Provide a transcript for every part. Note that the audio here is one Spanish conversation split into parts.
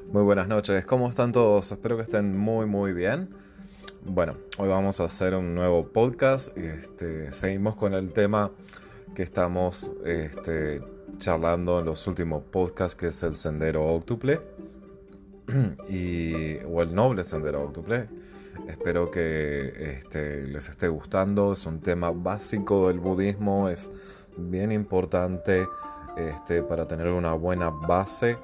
Muy buenas noches, ¿cómo están todos? Espero que estén muy bien. Bueno, hoy vamos a hacer un nuevo podcast. Seguimos con el tema que estamos charlando en los últimos podcasts, que es el sendero óctuple o el noble sendero óctuple. Espero que les esté gustando. Es un tema básico del budismo, es bien importante para tener una buena base.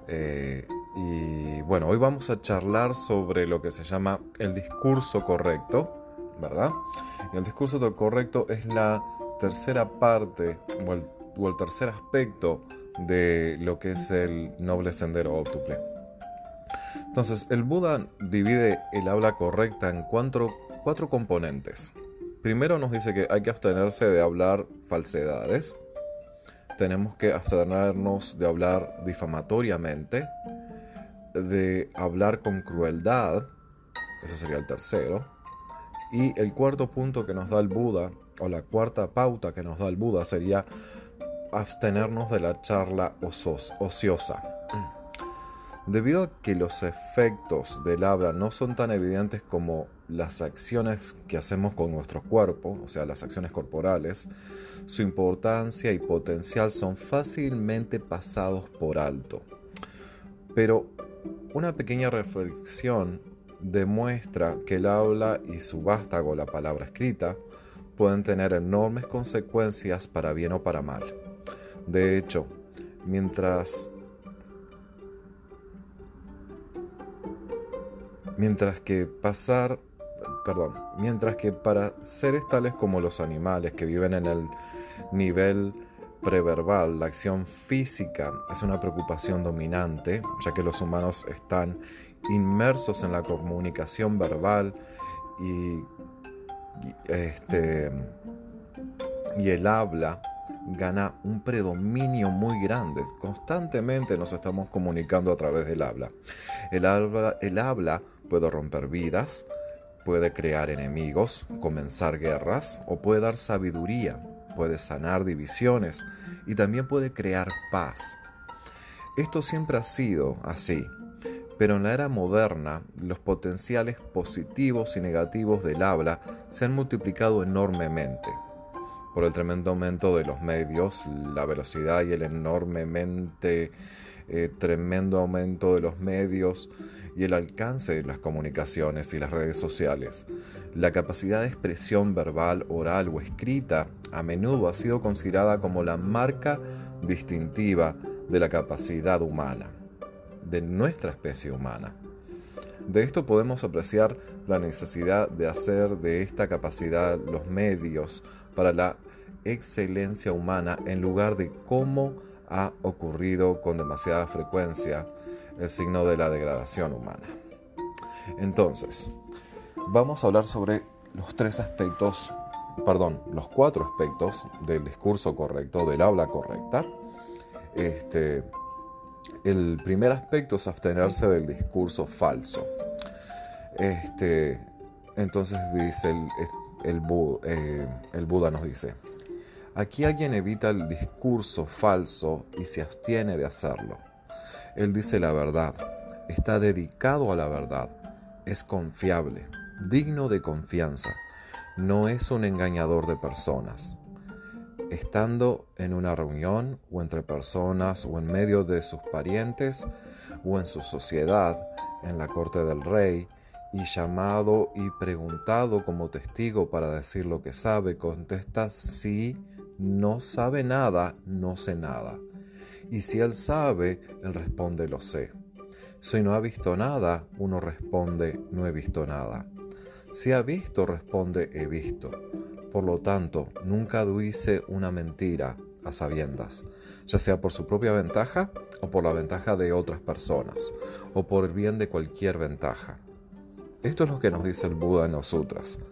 Y bueno, hoy vamos a charlar sobre lo que se llama el discurso correcto, ¿verdad? Y el discurso correcto es la tercera parte o el tercer aspecto de lo que es el noble sendero óctuple. Entonces, el Buda divide el habla correcta en cuatro componentes. Primero nos dice que hay que abstenerse de hablar falsedades. Tenemos que abstenernos de hablar difamatoriamente, de hablar con crueldad, eso sería el tercero. Y el cuarto punto que nos da el Buda, o la cuarta pauta que nos da el Buda, sería abstenernos de la charla ociosa. Debido a que los efectos del habla no son tan evidentes como las acciones que hacemos con nuestro cuerpo, o sea, las acciones corporales, su importancia y potencial son fácilmente pasados por alto. Pero una pequeña reflexión demuestra que el habla y su vástago, la palabra escrita, pueden tener enormes consecuencias para bien o para mal. De hecho, mientras que para seres tales como los animales que viven en el nivel preverbal, la acción física es una preocupación dominante, ya que los humanos están inmersos en la comunicación verbal y, y el habla gana un predominio muy grande. Constantemente nos estamos comunicando a través del habla. El habla puede romper vidas, puede crear enemigos, comenzar guerras o puede dar sabiduría, puede sanar divisiones y también puede crear paz. Esto siempre ha sido así, pero en la era moderna los potenciales positivos y negativos del habla se han multiplicado enormemente. Por el tremendo aumento de los medios, la velocidad y el tremendo aumento de los medios y el alcance de las comunicaciones y las redes sociales. La capacidad de expresión verbal, oral o escrita a menudo ha sido considerada como la marca distintiva de la capacidad humana, de nuestra especie humana. De esto podemos apreciar la necesidad de hacer de esta capacidad los medios para la excelencia humana en lugar de cómo ha ocurrido con demasiada frecuencia el signo de la degradación humana. Entonces, vamos a hablar sobre los cuatro aspectos del discurso correcto, del habla correcta. El primer aspecto es abstenerse del discurso falso. Entonces dice el Buda nos dice: aquí alguien evita el discurso falso y se abstiene de hacerlo. Él dice la verdad, está dedicado a la verdad, es confiable, digno de confianza, no es un engañador de personas. Estando en una reunión o entre personas o en medio de sus parientes o en su sociedad, en la corte del rey, y llamado y preguntado como testigo para decir lo que sabe, contesta: sí, no sabe nada, no sé nada. Y si él sabe, él responde: lo sé. Si no ha visto nada, uno responde: no he visto nada. Si ha visto, responde: he visto. Por lo tanto, nunca dice una mentira a sabiendas, ya sea por su propia ventaja o por la ventaja de otras personas, o por el bien de cualquier ventaja. Esto es lo que nos dice el Buda en los sutras.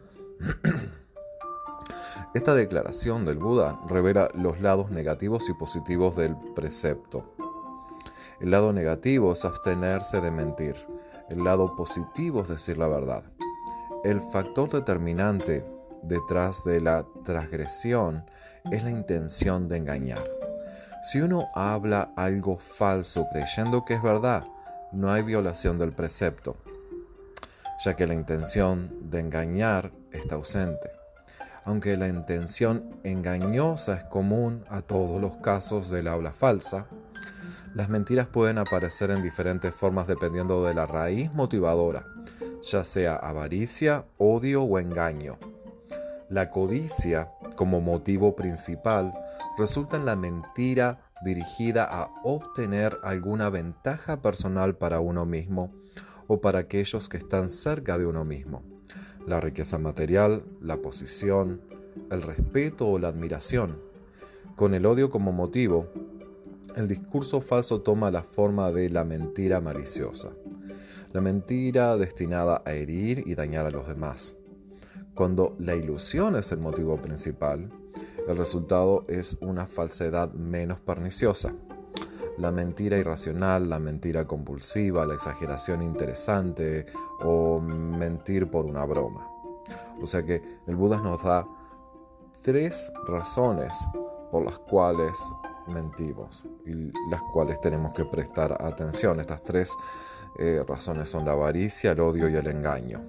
Esta declaración del Buda revela los lados negativos y positivos del precepto. El lado negativo es abstenerse de mentir. El lado positivo es decir la verdad. El factor determinante detrás de la transgresión es la intención de engañar. Si uno habla algo falso creyendo que es verdad, no hay violación del precepto, ya que la intención de engañar está ausente. Aunque la intención engañosa es común a todos los casos del habla falsa, las mentiras pueden aparecer en diferentes formas dependiendo de la raíz motivadora, ya sea avaricia, odio o engaño. La codicia, como motivo principal, resulta en la mentira dirigida a obtener alguna ventaja personal para uno mismo o para aquellos que están cerca de uno mismo. La riqueza material, la posición, el respeto o la admiración. Con el odio como motivo, el discurso falso toma la forma de la mentira maliciosa, la mentira destinada a herir y dañar a los demás. Cuando la ilusión es el motivo principal, el resultado es una falsedad menos perniciosa. La mentira irracional, la mentira compulsiva, la exageración interesante o mentir por una broma. O sea que el Buda nos da 3 razones por las cuales mentimos y las cuales tenemos que prestar atención. Estas 3 razones son la avaricia, el odio y el engaño.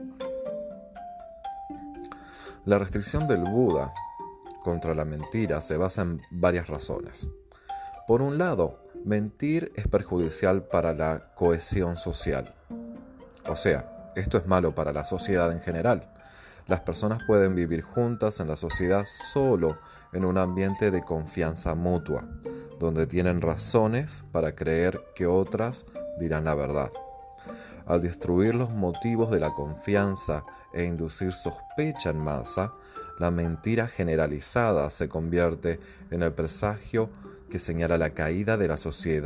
La restricción del Buda contra la mentira se basa en varias razones. Por un lado, mentir es perjudicial para la cohesión social. O sea, esto es malo para la sociedad en general. Las personas pueden vivir juntas en la sociedad solo en un ambiente de confianza mutua, donde tienen razones para creer que otras dirán la verdad. Al destruir los motivos de la confianza e inducir sospecha en masa, la mentira generalizada se convierte en el presagio que señala la caída de la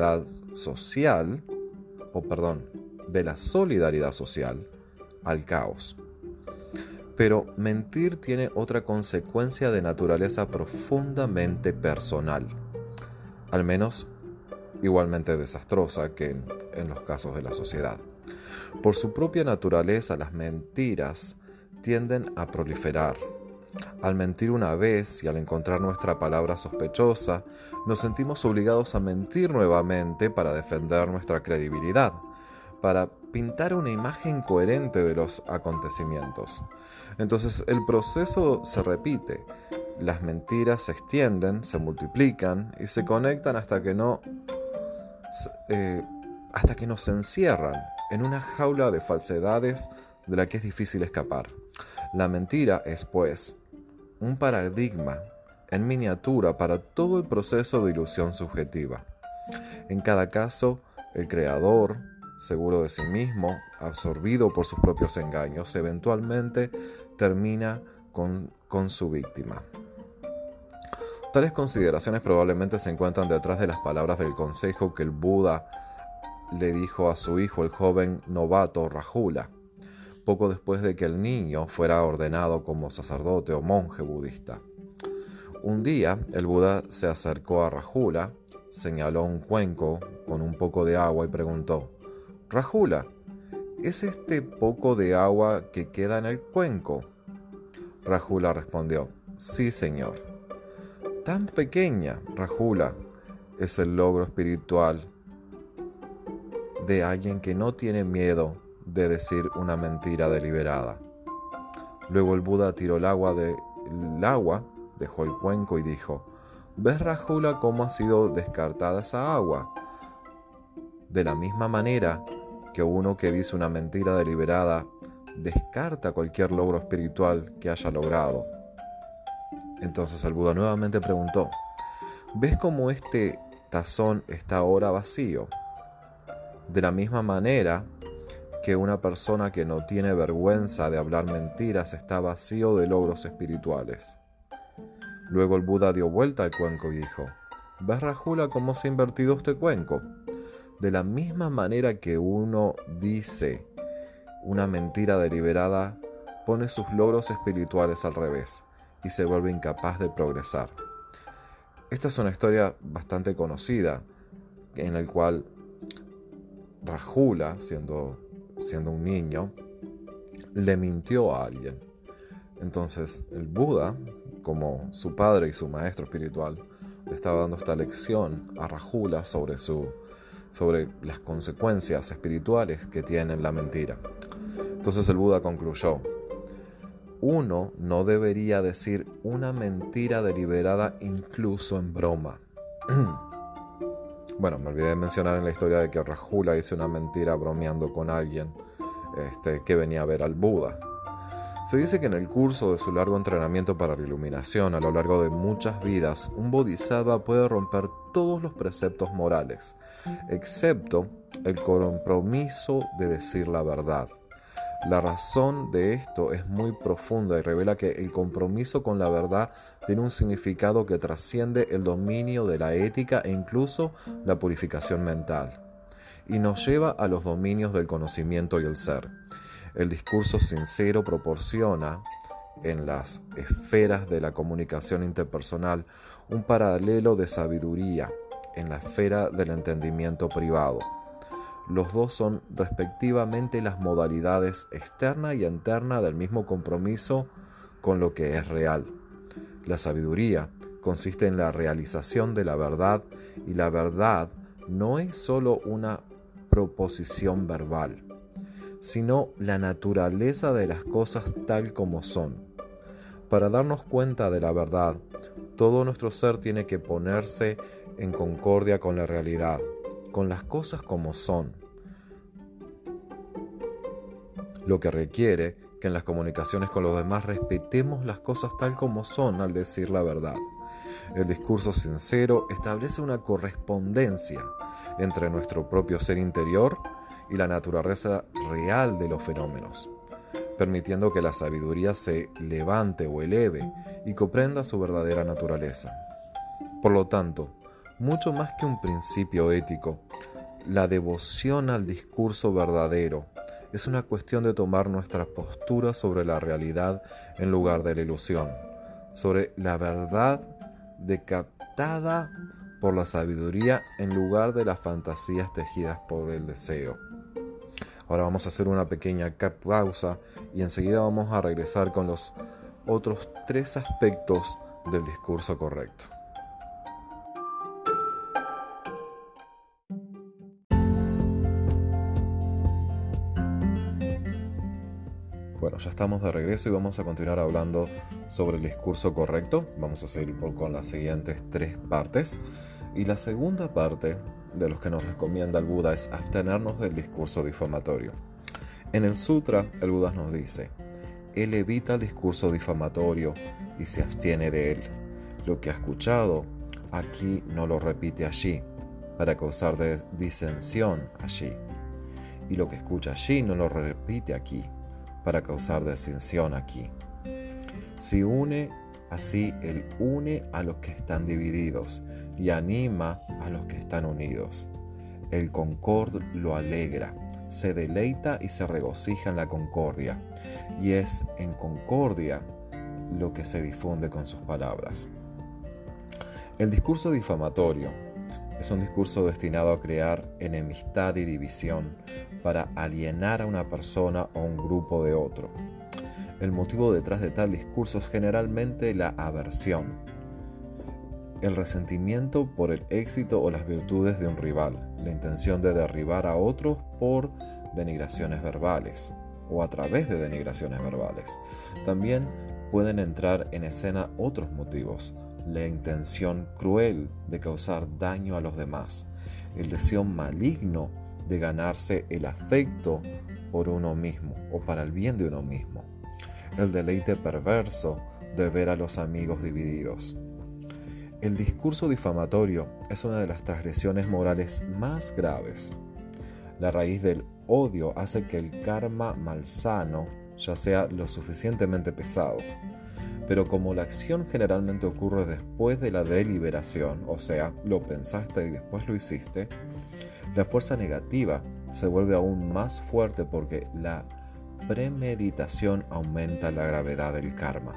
de la solidaridad social al caos. Pero mentir tiene otra consecuencia de naturaleza profundamente personal, al menos igualmente desastrosa que en los casos de la sociedad. Por su propia naturaleza, las mentiras tienden a proliferar. Al mentir una vez y al encontrar nuestra palabra sospechosa, nos sentimos obligados a mentir nuevamente para defender nuestra credibilidad, para pintar una imagen coherente de los acontecimientos. Entonces el proceso se repite. Las mentiras se extienden, se multiplican y se conectan hasta que nos encierran en una jaula de falsedades de la que es difícil escapar. La mentira es, pues, un paradigma en miniatura para todo el proceso de ilusión subjetiva. En cada caso, el creador, seguro de sí mismo, absorbido por sus propios engaños, eventualmente termina con su víctima. Tales consideraciones probablemente se encuentran detrás de las palabras del consejo que el Buda le dijo a su hijo, el joven novato Rahula, poco después de que el niño fuera ordenado como sacerdote o monje budista. Un día, el Buda se acercó a Rahula, señaló un cuenco con un poco de agua y preguntó: «Rahula, ¿es este poco de agua que queda en el cuenco?». Rahula respondió: «Sí, señor». «Tan pequeña, Rahula, es el logro espiritual de alguien que no tiene miedo de decir una mentira deliberada». Luego el Buda tiró el agua, dejó el cuenco y dijo: «¿Ves, Rahula, cómo ha sido descartada esa agua? De la misma manera que uno que dice una mentira deliberada descarta cualquier logro espiritual que haya logrado». Entonces el Buda nuevamente preguntó: «¿Ves cómo este tazón está ahora vacío? De la misma manera que una persona que no tiene vergüenza de hablar mentiras está vacío de logros espirituales». Luego el Buda dio vuelta al cuenco y dijo: «¿Ves, Rahula, cómo se ha invertido este cuenco? De la misma manera que uno dice una mentira deliberada, pone sus logros espirituales al revés y se vuelve incapaz de progresar». Esta es una historia bastante conocida en la cual Rahula, siendo un niño, le mintió a alguien. Entonces el Buda, como su padre y su maestro espiritual, le estaba dando esta lección a Rahula sobre su sobre las consecuencias espirituales que tiene la mentira. Entonces el Buda concluyó: uno no debería decir una mentira deliberada incluso en broma. Bueno, me olvidé de mencionar en la historia de que Rahula hizo una mentira bromeando con alguien que venía a ver al Buda. Se dice que en el curso de su largo entrenamiento para la iluminación a lo largo de muchas vidas, un bodhisattva puede romper todos los preceptos morales, excepto el compromiso de decir la verdad. La razón de esto es muy profunda y revela que el compromiso con la verdad tiene un significado que trasciende el dominio de la ética e incluso la purificación mental, y nos lleva a los dominios del conocimiento y el ser. El discurso sincero proporciona, en las esferas de la comunicación interpersonal, un paralelo de sabiduría en la esfera del entendimiento privado. Los dos son respectivamente las modalidades externa y interna del mismo compromiso con lo que es real. La sabiduría consiste en la realización de la verdad, y la verdad no es solo una proposición verbal, sino la naturaleza de las cosas tal como son. Para darnos cuenta de la verdad, todo nuestro ser tiene que ponerse en concordia con la realidad, con las cosas como son, lo que requiere que en las comunicaciones con los demás respetemos las cosas tal como son al decir la verdad. El discurso sincero establece una correspondencia entre nuestro propio ser interior y la naturaleza real de los fenómenos, permitiendo que la sabiduría se levante o eleve y comprenda su verdadera naturaleza. Por lo tanto, mucho más que un principio ético, la devoción al discurso verdadero es una cuestión de tomar nuestra postura sobre la realidad en lugar de la ilusión, sobre la verdad captada por la sabiduría en lugar de las fantasías tejidas por el deseo. Ahora vamos a hacer una pequeña pausa y enseguida vamos a regresar con los otros 3 aspectos del discurso correcto. Bueno, ya estamos de regreso y vamos a continuar hablando sobre el discurso correcto. Vamos a seguir con las siguientes 3 partes. Y la segunda parte de los que nos recomienda el Buda es abstenernos del discurso difamatorio. En el sutra, el Buda nos dice: él evita el discurso difamatorio y se abstiene de él. Lo que ha escuchado aquí no lo repite allí, para causar disensión allí. Y lo que escucha allí no lo repite aquí, para causar dissensión aquí. Si une así, él une a los que están divididos y anima a los que están unidos. El concord lo alegra, se deleita y se regocija en la concordia, y es en concordia lo que se difunde con sus palabras. El discurso difamatorio es un discurso destinado a crear enemistad y división para alienar a una persona o un grupo de otro. El motivo detrás de tal discurso es generalmente la aversión, el resentimiento por el éxito o las virtudes de un rival, la intención de derribar a otros por denigraciones verbales o a través de denigraciones verbales. También pueden entrar en escena otros motivos: la intención cruel de causar daño a los demás, el deseo maligno de ganarse el afecto por uno mismo o para el bien de uno mismo, el deleite perverso de ver a los amigos divididos. El discurso difamatorio es una de las transgresiones morales más graves. La raíz del odio hace que el karma malsano ya sea lo suficientemente pesado. Pero como la acción generalmente ocurre después de la deliberación, o sea, lo pensaste y después lo hiciste, la fuerza negativa se vuelve aún más fuerte porque la premeditación aumenta la gravedad del karma.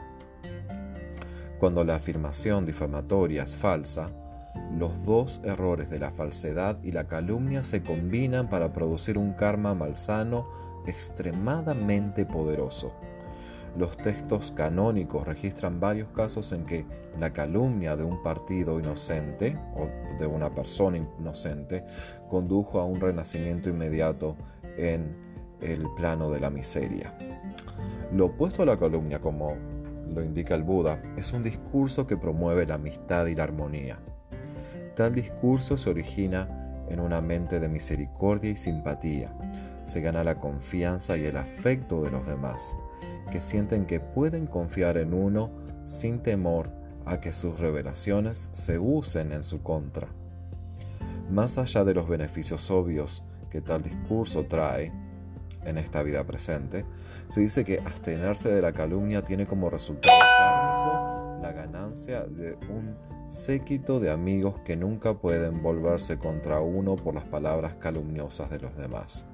Cuando la afirmación difamatoria es falsa, los 2 errores de la falsedad y la calumnia se combinan para producir un karma malsano extremadamente poderoso. Los textos canónicos registran varios casos en que la calumnia de un partido inocente o de una persona inocente condujo a un renacimiento inmediato en el plano de la miseria. Lo opuesto a la calumnia, como lo indica el Buda, es un discurso que promueve la amistad y la armonía. Tal discurso se origina en una mente de misericordia y simpatía. Se gana la confianza y el afecto de los demás, que sienten que pueden confiar en uno sin temor a que sus revelaciones se usen en su contra. Más allá de los beneficios obvios que tal discurso trae en esta vida presente, se dice que abstenerse de la calumnia tiene como resultado kármico la ganancia de un séquito de amigos que nunca pueden volverse contra uno por las palabras calumniosas de los demás.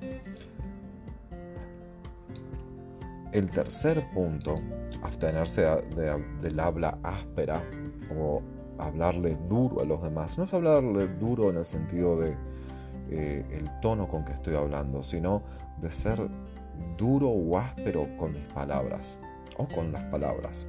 El tercer punto, abstenerse del habla áspera o hablarle duro a los demás. No es hablarle duro en el sentido de el tono con que estoy hablando, sino de ser duro o áspero con mis palabras o con las palabras.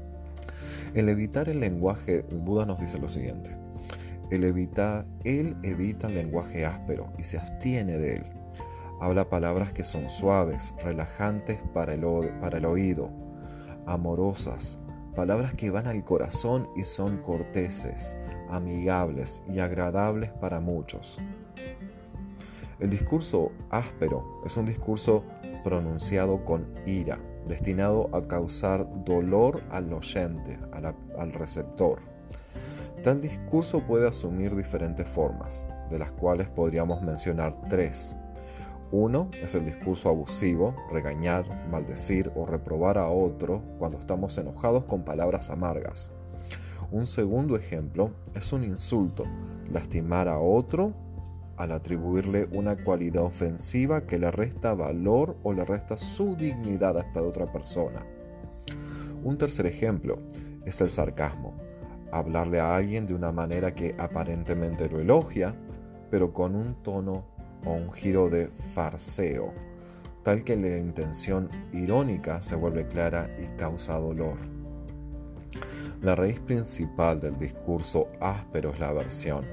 El evitar el lenguaje, el Buda nos dice lo siguiente: él evita el lenguaje áspero y se abstiene de él. Habla palabras que son suaves, relajantes para el oído, amorosas, palabras que van al corazón y son corteses, amigables y agradables para muchos. El discurso áspero es un discurso pronunciado con ira, destinado a causar dolor al oyente, al receptor. Tal discurso puede asumir diferentes formas, de las cuales podríamos mencionar tres. Uno es el discurso abusivo, regañar, maldecir o reprobar a otro cuando estamos enojados con palabras amargas. Un segundo ejemplo es un insulto, lastimar a otro al atribuirle una cualidad ofensiva que le resta valor o le resta su dignidad a esta otra persona. Un tercer ejemplo es el sarcasmo, hablarle a alguien de una manera que aparentemente lo elogia, pero con un tono o un giro de farseo, tal que la intención irónica se vuelve clara y causa dolor. La raíz principal del discurso áspero es la aversión,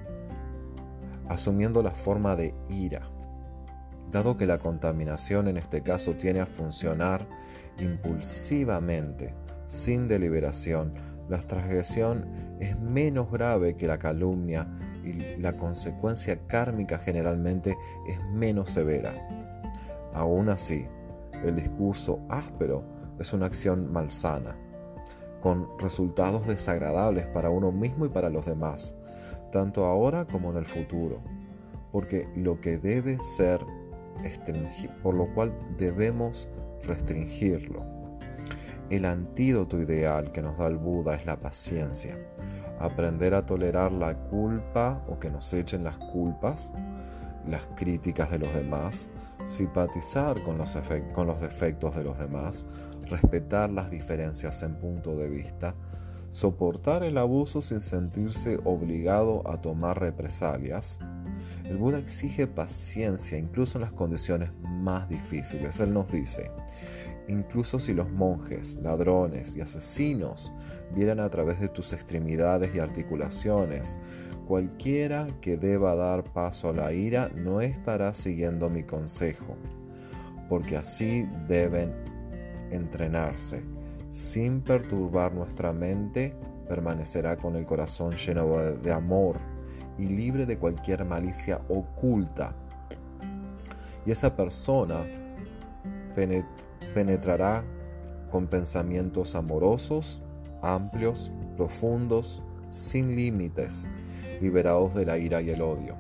asumiendo la forma de ira. Dado que la contaminación en este caso tiene a funcionar impulsivamente, sin deliberación, la transgresión es menos grave que la calumnia y la consecuencia kármica generalmente es menos severa. Aún así, el discurso áspero es una acción malsana, con resultados desagradables para uno mismo y para los demás, tanto ahora como en el futuro, porque lo que debe ser por lo cual debemos restringirlo. El antídoto ideal que nos da el Buda es la paciencia, aprender a tolerar la culpa o que nos echen las culpas, las críticas de los demás, simpatizar con los defectos de los demás, respetar las diferencias en punto de vista, soportar el abuso sin sentirse obligado a tomar represalias. El Buda exige paciencia incluso en las condiciones más difíciles. Él nos dice: incluso si los monjes, ladrones y asesinos vieran a través de tus extremidades y articulaciones, cualquiera que deba dar paso a la ira no estará siguiendo mi consejo, porque así deben entrenarse. Sin perturbar nuestra mente, permanecerá con el corazón lleno de amor y libre de cualquier malicia oculta. Y esa persona penetrará con pensamientos amorosos, amplios, profundos, sin límites, liberados de la ira y el odio.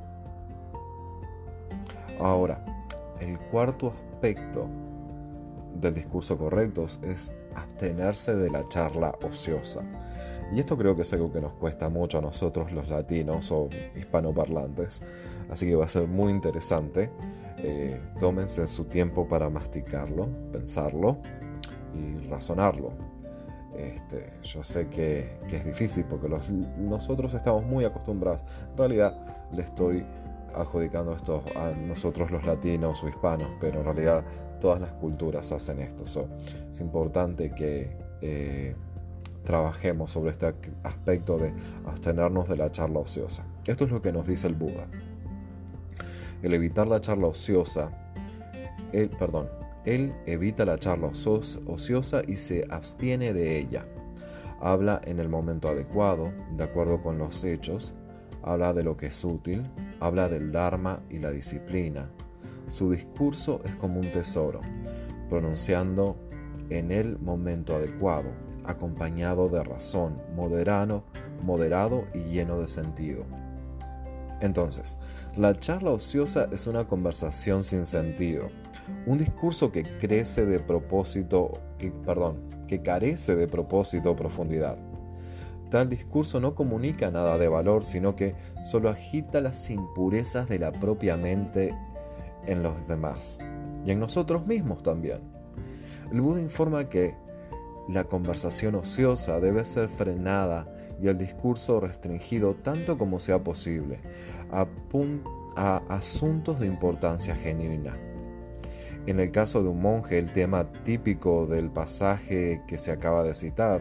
Ahora, el cuarto aspecto del discurso correcto es abstenerse de la charla ociosa. Y esto creo que es algo que nos cuesta mucho a nosotros los latinos o hispanoparlantes, así que va a ser muy interesante. Tómense su tiempo para masticarlo, pensarlo y razonarlo. Yo sé que es difícil porque nosotros estamos muy acostumbrados. En realidad le estoy adjudicando esto a nosotros los latinos o hispanos, pero en realidad todas las culturas hacen esto. Es importante que trabajemos sobre este aspecto de abstenernos de la charla ociosa. Esto es lo que nos dice el Buda. El evitar la charla ociosa, él evita la charla ociosa y se abstiene de ella. Habla en el momento adecuado, de acuerdo con los hechos, habla de lo que es útil, habla del Dharma y la disciplina. Su discurso es como un tesoro, pronunciando en el momento adecuado, acompañado de razón, moderado y lleno de sentido. Entonces, la charla ociosa es una conversación sin sentido, un discurso que carece de propósito o profundidad. Tal discurso no comunica nada de valor, sino que solo agita las impurezas de la propia mente en los demás y en nosotros mismos también. El Buda informa que la conversación ociosa debe ser frenada y el discurso restringido tanto como sea posible a asuntos de importancia genuina. En el caso de un monje, el tema típico del pasaje que se acaba de citar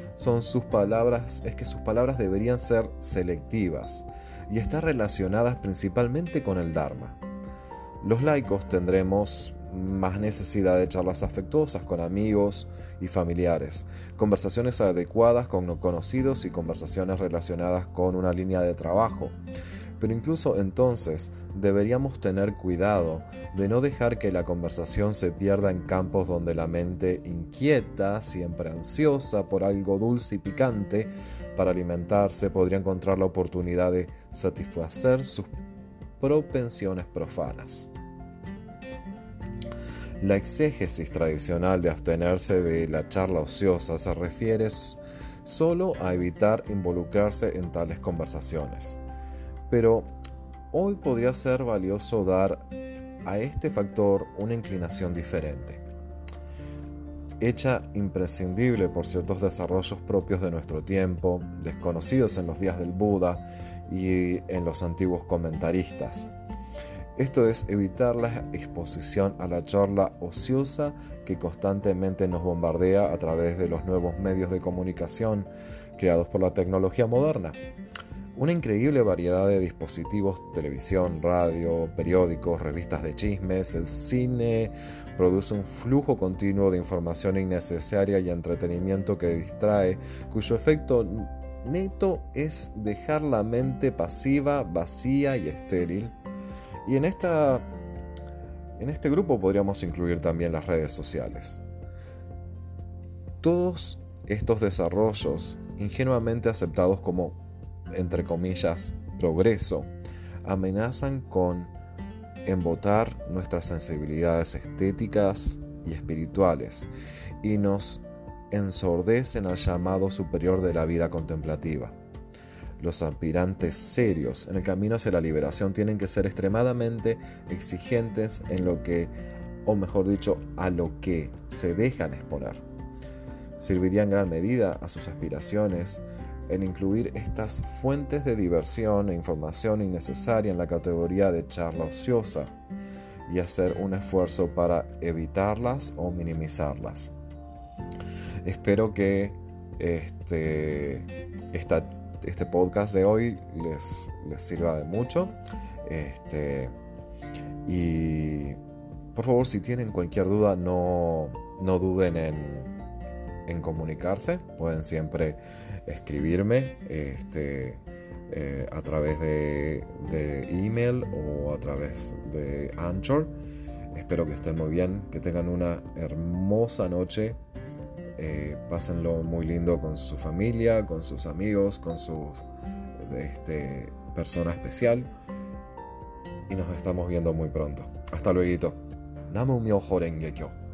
es que sus palabras deberían ser selectivas y estar relacionadas principalmente con el Dharma. Los laicos tendremos más necesidad de charlas afectuosas con amigos y familiares, conversaciones adecuadas con no conocidos y conversaciones relacionadas con una línea de trabajo. Pero incluso entonces deberíamos tener cuidado de no dejar que la conversación se pierda en campos donde la mente inquieta, siempre ansiosa por algo dulce y picante para alimentarse, podría encontrar la oportunidad de satisfacer sus propensiones profanas. La exégesis tradicional de abstenerse de la charla ociosa se refiere solo a evitar involucrarse en tales conversaciones. Pero hoy podría ser valioso dar a este factor una inclinación diferente, hecha imprescindible por ciertos desarrollos propios de nuestro tiempo, desconocidos en los días del Buda y en los antiguos comentaristas. Esto es evitar la exposición a la charla ociosa que constantemente nos bombardea a través de los nuevos medios de comunicación creados por la tecnología moderna. Una increíble variedad de dispositivos, televisión, radio, periódicos, revistas de chismes, el cine, produce un flujo continuo de información innecesaria y entretenimiento que distrae, cuyo efecto neto es dejar la mente pasiva, vacía y estéril. Y en este grupo podríamos incluir también las redes sociales. Todos estos desarrollos, ingenuamente aceptados como, entre comillas, progreso, amenazan con embotar nuestras sensibilidades estéticas y espirituales y nos ensordecen al llamado superior de la vida contemplativa. Los aspirantes serios en el camino hacia la liberación tienen que ser extremadamente exigentes en lo que, o mejor dicho, a lo que se dejan exponer. Serviría en gran medida a sus aspiraciones en incluir estas fuentes de diversión e información innecesaria en la categoría de charla ociosa y hacer un esfuerzo para evitarlas o minimizarlas. Espero que este podcast de hoy les sirva de mucho. Y por favor, si tienen cualquier duda, no duden en comunicarse. Pueden siempre escribirme a través de email o a través de Anchor. Espero que estén muy bien, que tengan una hermosa noche. Pásenlo muy lindo con su familia, con sus amigos, con su persona especial. Y nos estamos viendo muy pronto. Hasta luego. Namu Myoho Renge Kyo.